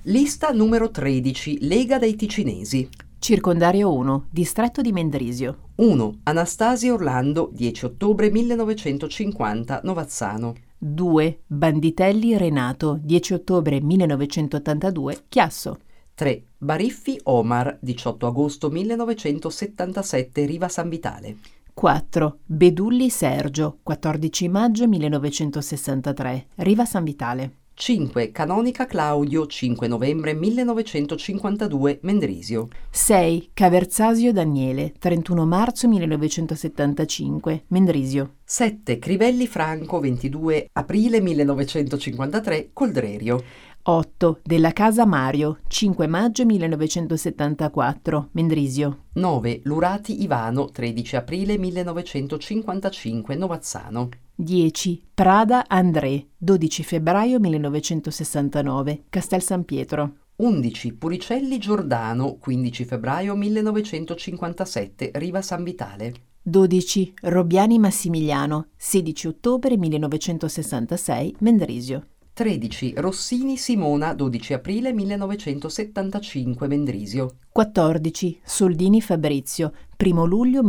Lista numero 13, Lega dei Ticinesi. Circondario 1, distretto di Mendrisio. 1. Anastasia Orlando, 10 ottobre 1950, Novazzano. 2. Banditelli Renato, 10 ottobre 1982, Chiasso. 3. Bariffi Omar, 18 agosto 1977, Riva San Vitale. 4. Bedulli Sergio, 14 maggio 1963, Riva San Vitale. 5. Canonica Claudio, 5 novembre 1952, Mendrisio. 6. Caverzasio Daniele, 31 marzo 1975, Mendrisio. 7. Crivelli Franco, 22 aprile 1953, Coldrerio. 8. Della Casa Mario, 5 maggio 1974, Mendrisio. 9. Lurati Ivano, 13 aprile 1955, Novazzano. 10. Prada André, 12 febbraio 1969, Castel San Pietro. 11. Puricelli Giordano, 15 febbraio 1957, Riva San Vitale. 12. Robbiani Massimiliano, 16 ottobre 1966, Mendrisio. 13. Rossini Simona, 12 aprile 1975, Mendrisio. 14. Soldini Fabrizio, 1 luglio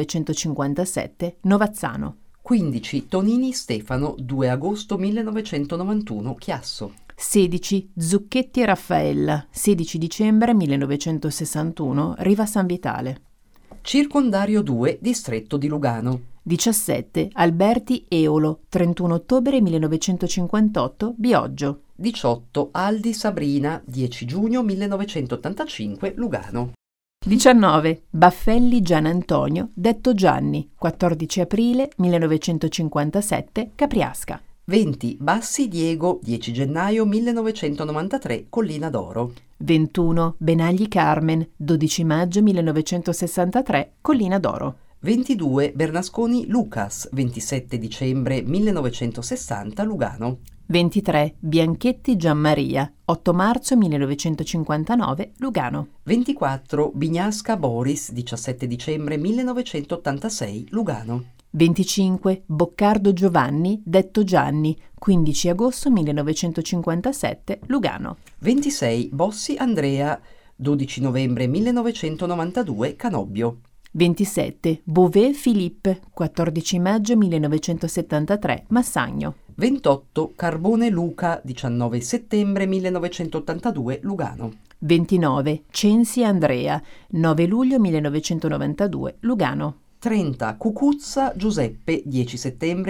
1957, Novazzano. 15. Tonini Stefano, 2 agosto 1991, Chiasso. 16. Zucchetti Raffaella, 16 dicembre 1961, Riva San Vitale. Circondario 2, distretto di Lugano. 17. Alberti Eolo, 31 ottobre 1958, Bioggio. 18. Aldi Sabrina, 10 giugno 1985, Lugano. 19. Baffelli Gian Antonio, detto Gianni, 14 aprile 1957, Capriasca. 20. Bassi Diego, 10 gennaio 1993, Collina d'Oro. 21. Benagli Carmen, 12 maggio 1963, Collina d'Oro. 22. Bernasconi Lucas, 27 dicembre 1960, Lugano. 23. Bianchetti Gianmaria, 8 marzo 1959, Lugano. 24. Bignasca Boris, 17 dicembre 1986, Lugano. 25. Boccardo Giovanni, detto Gianni, 15 agosto 1957, Lugano. 26. Bossi Andrea, 12 novembre 1992, Canobbio. 27. Beauvais Philippe, 14 maggio 1973, Massagno. 28. Carbone Luca, 19 settembre 1982, Lugano. 29. Censi Andrea, 9 luglio 1992, Lugano. 30. Cucuzza Giuseppe, 10 settembre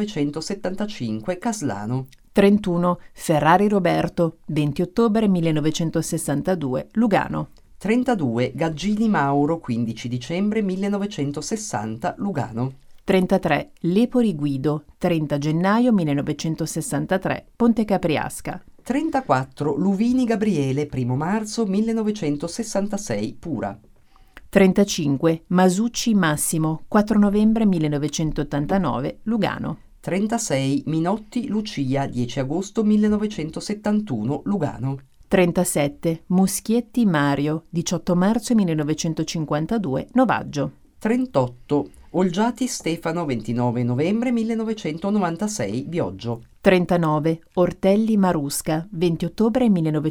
1975, Caslano. 31. Ferrari Roberto, 20 ottobre 1962, Lugano. 32. Gaggini Mauro, 15 dicembre 1960, Lugano. 33. Lepori Guido, 30 gennaio 1963, Ponte Capriasca. 34. Luvini Gabriele, 1 marzo 1966, Pura. 35. Masucci Massimo, 4 novembre 1989, Lugano. 36. Minotti Lucia, 10 agosto 1971, Lugano. 37. Muschietti Mario, 18 marzo 1952, Novaggio. 38. Olgiati Stefano, 29 novembre 1996, Bioggio. 39. Ortelli Marusca, 20 ottobre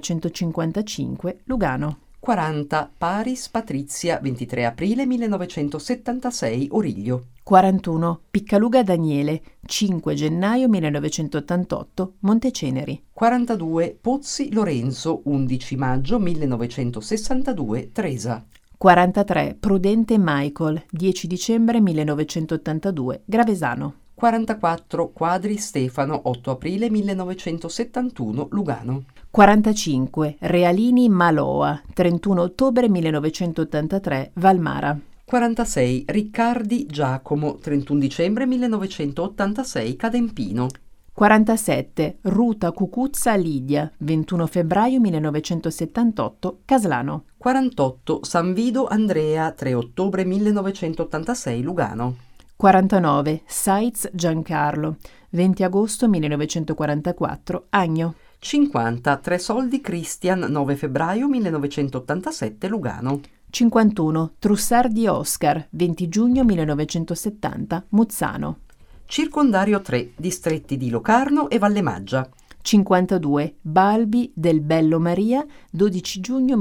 1955, Lugano. 40. Paris Patrizia, 23 aprile 1976, Origlio. 41. Piccaluga Daniele, 5 gennaio 1988, Monteceneri. 42. Pozzi Lorenzo, 11 maggio 1962, Tresa. 43. Prudente Michael, 10 dicembre 1982, Gravesano. 44. Quadri Stefano, 8 aprile 1971, Lugano. 45. Realini Maloa, 31 ottobre 1983, Valmara. 46. Riccardi Giacomo, 31 dicembre 1986, Cadempino. 47. Ruta Cucuzza Lidia, 21 febbraio 1978, Caslano. 48. San Vido Andrea, 3 ottobre 1986, Lugano. 49. Saitz Giancarlo, 20 agosto 1944, Agno. 50. Tre Soldi Christian, 9 febbraio 1987, Lugano. 51. Trussardi Oscar, 20 giugno 1970, Muzzano. Circondario 3, distretti di Locarno e Valle Maggia. 52 Balbi del Bello Maria, 12 giugno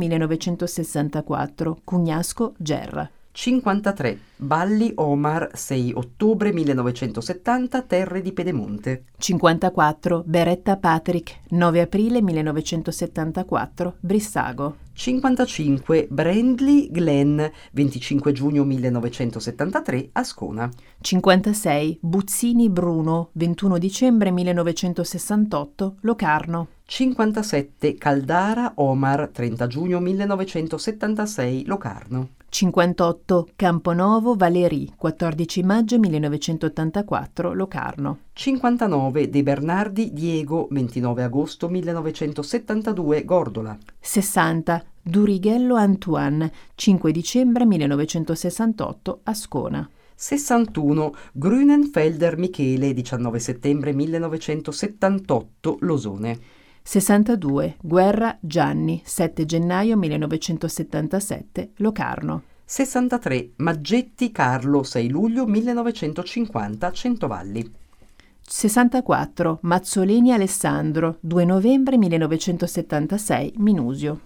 1964, Cugnasco, Gerra. 53 Balli Omar, 6 ottobre 1970, Terre di Pedemonte. 54 Beretta Patrick, 9 aprile 1974, Brissago. 55 Brandley Glenn, 25 giugno 1973, Ascona. 56 Buzzini Bruno, 21 dicembre 1968, Locarno. 57 Caldara Omar, 30 giugno 1976, Locarno. 58 Camponovo Valéry, 14 maggio 1984, Locarno. 59 De Bernardi Diego, 29 agosto 1972, Gordola. 60 Durighello Antoine, 5 dicembre 1968, Ascona. 61 Grünenfelder Michele, 19 settembre 1978, Losone. 62 Guerra Gianni, 7 gennaio 1977, Locarno. 63 Maggetti Carlo, 6 luglio 1950, Centovalli. 64 Mazzoleni Alessandro, 2 novembre 1976, Minusio.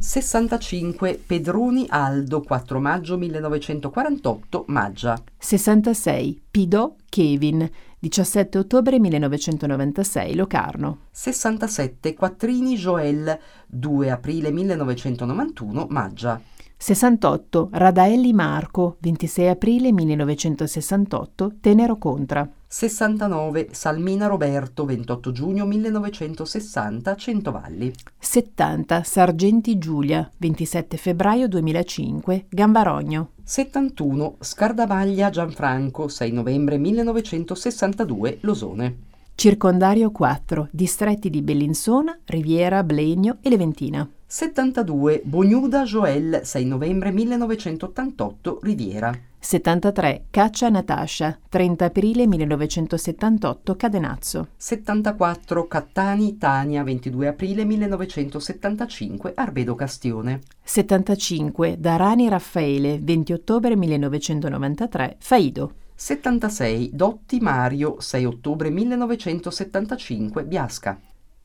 65 Pedroni Aldo, 4 maggio 1948, Maggia. 66 Pidò Kevin, 17 ottobre 1996, Locarno. 67 Quattrini Joel, 2 aprile 1991, Maggia. 68 Radaelli Marco, 26 aprile 1968, Tenero Contra. 69 Salmina Roberto, 28 giugno 1960, Centovalli. 70 Sargenti Giulia, 27 febbraio 2005, Gambarogno. 71 Scardavaglia Gianfranco, 6 novembre 1962, Losone. Circondario 4, distretti di Bellinzona, Riviera, Blegno e Leventina. 72 Bognuda Joel, 6 novembre 1988, Riviera. 73 Caccia Natascia, 30 aprile 1978, Cadenazzo. 74 Cattani Tania, 22 aprile 1975, Arbedo Castione. 75 Darani Raffaele, 20 ottobre 1993, Faido. 76 Dotti Mario, 6 ottobre 1975, Biasca.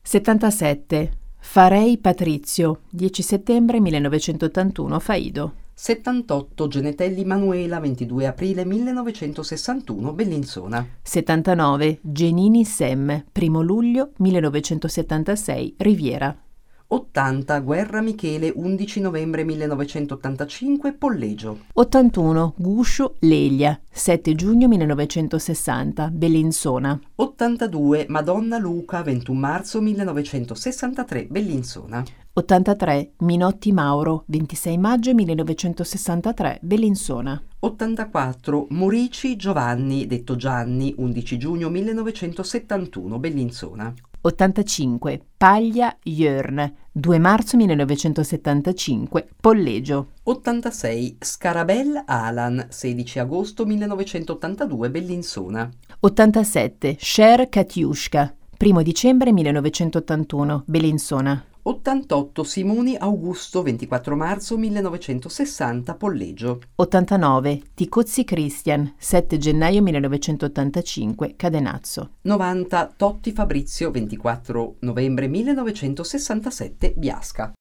77 Farei Patrizio, 10 settembre 1981, Faido. 78 Genetelli Manuela, 22 aprile 1961, Bellinzona. 79 Genini Sem, 1 luglio 1976, Riviera. 80 Guerra Michele, 11 novembre 1985, Pollegio. 81 Guscio Leglia, 7 giugno 1960, Bellinzona. 82 Madonna Luca, 21 marzo 1963, Bellinzona. 83 Minotti Mauro, 26 maggio 1963, Bellinzona. 84 Morici Giovanni, detto Gianni, 11 giugno 1971, Bellinzona. 85 Paglia Jörn, 2 marzo 1975, Pollegio. 86 Scarabel Alan, 16 agosto 1982, Bellinzona. 87 Cher Katiushka, 1 dicembre 1981, Bellinzona. 88 Simoni Augusto, 24 marzo 1960, Pollegio. 89 Ticozzi Christian, 7 gennaio 1985, Cadenazzo. 90 Totti Fabrizio, 24 novembre 1967, Biasca.